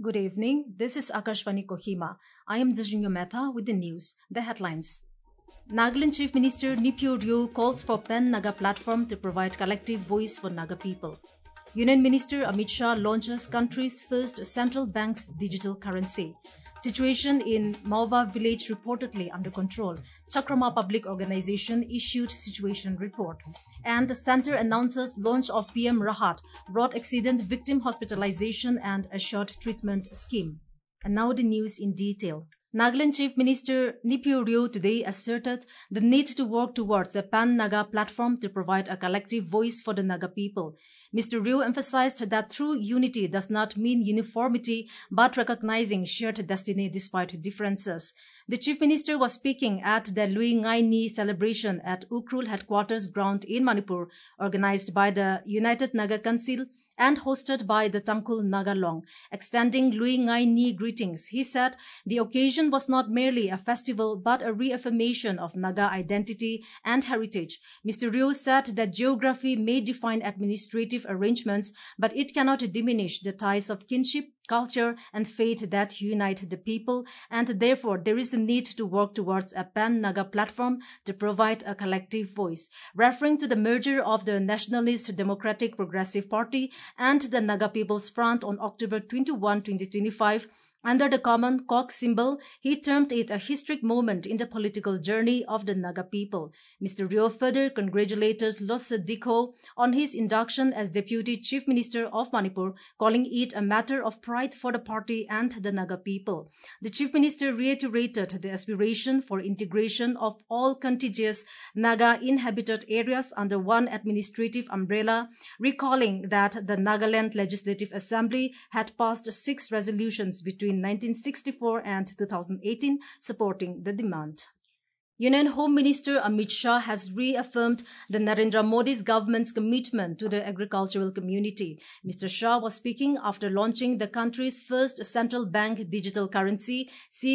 Good evening. This is Akashvani Kohima. I am Jijinyo Mehta with the news. The headlines. Nagaland Chief Minister Nipio Ryu calls for Pan Naga platform to provide collective voice for Naga people. Union Minister Amit Shah launches country's first central bank's digital currency. Situation in Maova village reportedly under control. Chakrama Public Organization issued situation report. And the center announces launch of PM Rahat, road accident victim hospitalization and assured treatment scheme. And now the news in detail. Nagaland Chief Minister Nipio Ryu today asserted the need to work towards a Pan-Naga platform to provide a collective voice for the Naga people. Mr. Ryu emphasized that true unity does not mean uniformity, but recognizing shared destiny despite differences. The Chief Minister was speaking at the Lui Ngai Ni celebration at Ukhrul Headquarters Ground in Manipur, organized by the United Naga Council and hosted by the Tangkhul Nagalong. Extending Lui Ngai Ni greetings, he said the occasion was not merely a festival but a reaffirmation of Naga identity and heritage. Mr. Ryu said that geography may define administrative arrangements, but it cannot diminish the ties of kinship, culture and faith that unite the people, and therefore there is a need to work towards a Pan-Naga platform to provide a collective voice. Referring to the merger of the Nationalist Democratic Progressive Party and the Naga People's Front on October 21, 2025, under the common cock symbol, he termed it a historic moment in the political journey of the Naga people. Mr. Ryu further congratulated Lossa Dikho on his induction as Deputy Chief Minister of Manipur, calling it a matter of pride for the party and the Naga people. The Chief Minister reiterated the aspiration for integration of all contiguous Naga inhabited areas under one administrative umbrella, recalling that the Nagaland Legislative Assembly had passed 6 resolutions between 1964 and 2018 supporting the demand. Union Home Minister Amit Shah has reaffirmed the Narendra Modi's government's commitment to the agricultural community. Mr. Shah was speaking after launching the country's first central bank digital currency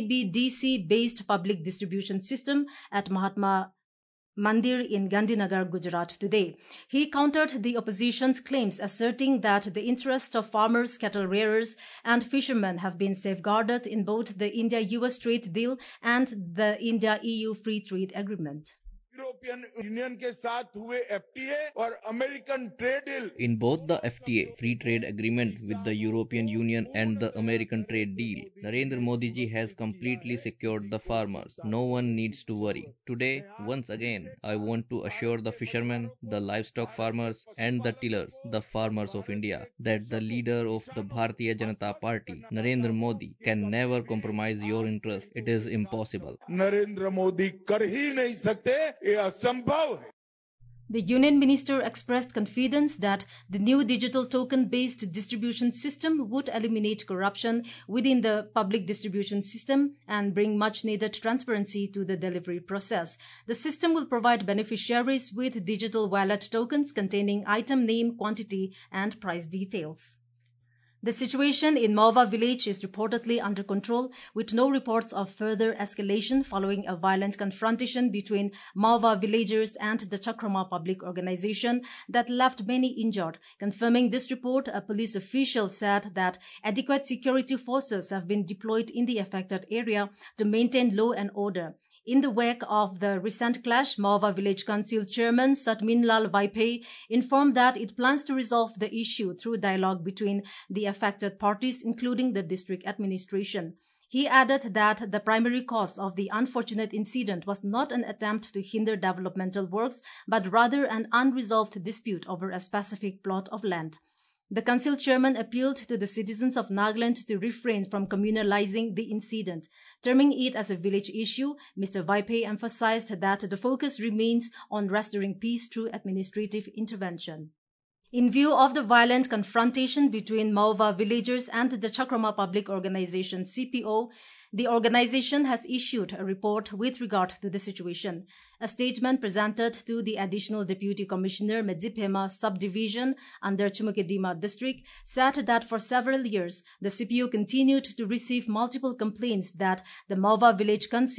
CBDC-based public distribution system at Mahatma Mandir in Gandhinagar, Gujarat today. He countered the opposition's claims, asserting that the interests of farmers, cattle rearers and fishermen have been safeguarded in both the India-US trade deal and the India-EU free trade agreement. European union के साथ हुए FTA और American trade deal In both the FTA, free trade agreement with the European Union and the American trade deal, Narendra Modi ji has completely secured the farmers. No one needs to worry. Today, once again, I want to assure the fishermen, the livestock farmers and the tillers, the farmers of India, that the leader of the Bharatiya Janata Party, Narendra Modi, can never compromise your interest. It is impossible. Narendra Modi कर ही नहीं सकते, ये असंभव है. The Union Minister expressed confidence that the new digital token-based distribution system would eliminate corruption within the public distribution system and bring much-needed transparency to the delivery process. The system will provide beneficiaries with digital wallet tokens containing item name, quantity, and price details. The situation in Maova village is reportedly under control, with no reports of further escalation following a violent confrontation between Maova villagers and the Chakrama Public Organization that left many injured. Confirming this report, a police official said that adequate security forces have been deployed in the affected area to maintain law and order. In the wake of the recent clash, Maova Village Council Chairman Satminlal Vaipai informed that it plans to resolve the issue through dialogue between the affected parties, including the district administration. He added that the primary cause of the unfortunate incident was not an attempt to hinder developmental works, but rather an unresolved dispute over a specific plot of land. The council chairman appealed to the citizens of Nagaland to refrain from communalizing the incident. Terming it as a village issue, Mr. Vaipai emphasized that the focus remains on restoring peace through administrative intervention. In view of the violent confrontation between Maova villagers and the Chakrama Public Organization CPO, the organization has issued a report with regard to the situation. A statement presented to the Additional Deputy Commissioner Medziphema Subdivision under Chumukedima District said that for several years, the CPO continued to receive multiple complaints that the Maova Village Council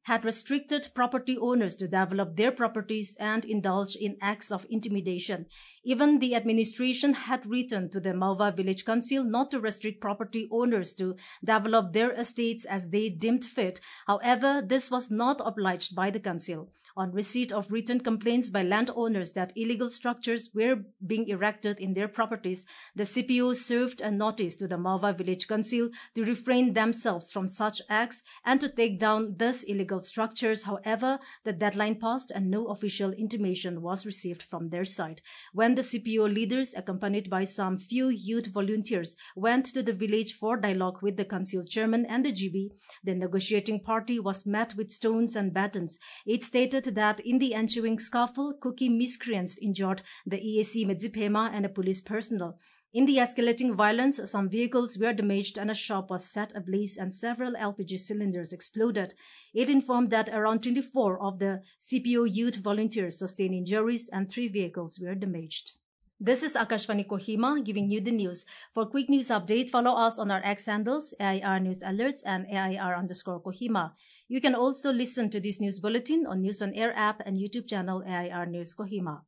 had restricted property owners to develop their properties and indulge in acts of intimidation. Even the administration had written to the Malwa Village Council not to restrict property owners to develop their estates as they deemed fit. However, this was not obliged by the council. On receipt of written complaints by landowners that illegal structures were being erected in their properties, the CPO served a notice to the Malwa Village Council to refrain themselves from such acts and to take down these illegal structures. However, the deadline passed and no official intimation was received from their side. When the CPO leaders, accompanied by some few youth volunteers, went to the village for dialogue with the council chairman and the GB, the negotiating party was met with stones and batons. It stated that in the ensuing scuffle, Kuki miscreants injured the EAC Medziphema and a police personnel. In the escalating violence, some vehicles were damaged and a shop was set ablaze and several LPG cylinders exploded. It informed that around 24 of the CPO youth volunteers sustained injuries and 3 vehicles were damaged. This is Akashvani Kohima giving you the news. For quick news update, follow us on our X handles, AIR News Alerts and AIR_Kohima. You can also listen to this news bulletin on News on Air app and YouTube channel AIR News Kohima.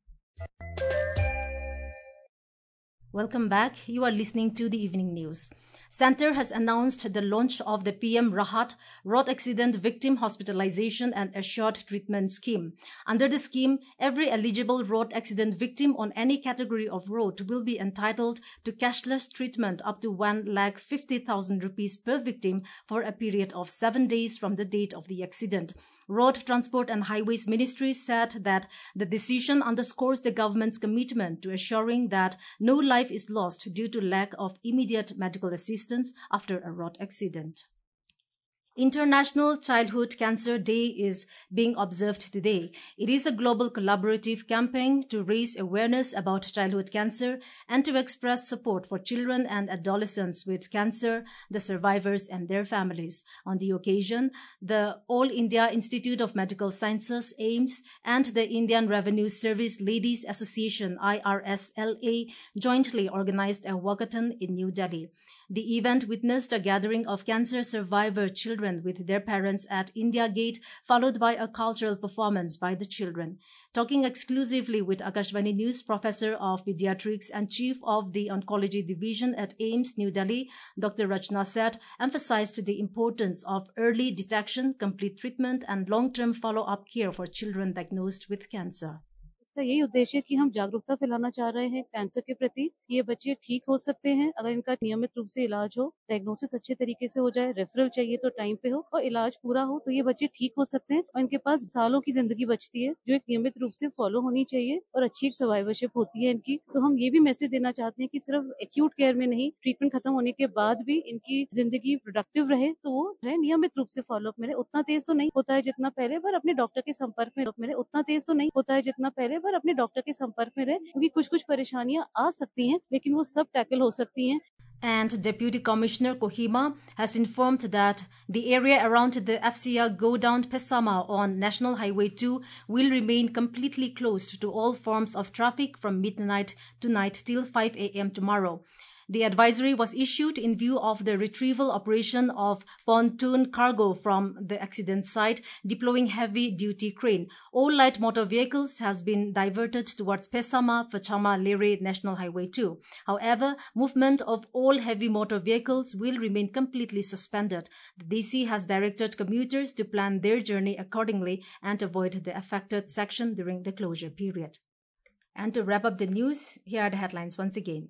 Welcome back. You are listening to the evening news. Center has announced the launch of the PM Rahat Road Accident Victim Hospitalization and Assured Treatment Scheme. Under the scheme, every eligible road accident victim on any category of road will be entitled to cashless treatment up to 1,50,000 rupees per victim for a period of 7 days from the date of the accident. Road Transport and Highways Ministry said that the decision underscores the government's commitment to assuring that no life is lost due to lack of immediate medical assistance after a road accident. International Childhood Cancer Day is being observed today. It is a global collaborative campaign to raise awareness about childhood cancer and to express support for children and adolescents with cancer, the survivors and their families. On the occasion, the All India Institute of Medical Sciences, AIIMS, and the Indian Revenue Service Ladies Association, IRSLA, jointly organized a walkathon in New Delhi. The event witnessed a gathering of cancer survivor children with their parents at India Gate, followed by a cultural performance by the children. Talking exclusively with Akashvani News, Professor of Pediatrics and Chief of the Oncology Division at AIIMS, New Delhi, Dr. Rachna Seth, emphasized the importance of early detection, complete treatment, and long-term follow-up care for children diagnosed with cancer. इसका यही उद्देश्य है कि हम जागरूकता फैलाना चाह रहे हैं कैंसर के प्रति। ये बच्चे ठीक हो सकते हैं अगर इनका नियमित रूप से इलाज हो, डायग्नोसिस अच्छे तरीके से हो जाए, रेफरल चाहिए तो टाइम पे हो और इलाज पूरा हो तो ये बच्चे ठीक हो सकते हैं और इनके पास सालों की जिंदगी बचती है जो एक नियमित रूप से फॉलो होनी चाहिए और अच्छी एक सर्वाइवरशिप होती है इनकी। तो हम ये भी मैसेज देना चाहते हैं कि सिर्फ एक्यूट केयर में नहीं, ट्रीटमेंट खत्म होने के बाद भी इनकी जिंदगी प्रोडक्टिव रहे तो वो नियमित रूप से फॉलोअप मिले। उतना तेज तो नहीं होता है जितना पहले, पर अपने डॉक्टर के संपर्क में मिले। उतना तेज तो नहीं होता है जितना पहले, पर अपने डॉक्टर के संपर्क में रहे क्योंकि कुछ परेशानियां आ सकती हैं लेकिन वो सब टैकल हो सकती हैं। And Deputy Commissioner Kohima has informed that the area around the FCR Godown Pesama on National Highway 2 will remain completely closed to all forms of traffic from midnight tonight till 5 a.m. tomorrow. The advisory was issued in view of the retrieval operation of pontoon cargo from the accident site, deploying heavy-duty crane. All light motor vehicles has been diverted towards Pesama, Fachama, Lere National Highway 2. However, movement of all heavy motor vehicles will remain completely suspended. The DC has directed commuters to plan their journey accordingly and avoid the affected section during the closure period. And to wrap up the news, here are the headlines once again.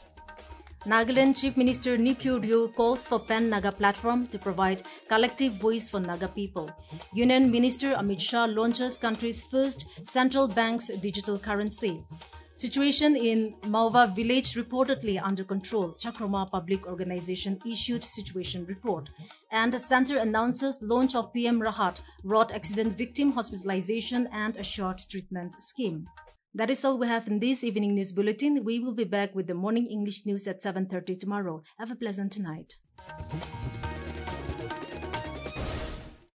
Nagaland Chief Minister Nipyu Ryu calls for Pan Naga platform to provide collective voice for Naga people. Union Minister Amit Shah launches country's first central bank's digital currency. Situation in Malwa village reportedly under control. Chakrama Public Organization issued situation report. And the center announces launch of PM Rahat Road Accident Victim Hospitalization and Assured Treatment Scheme. That is all we have in this evening news bulletin. We will be back with the morning English news at 7:30 tomorrow. Have a pleasant night.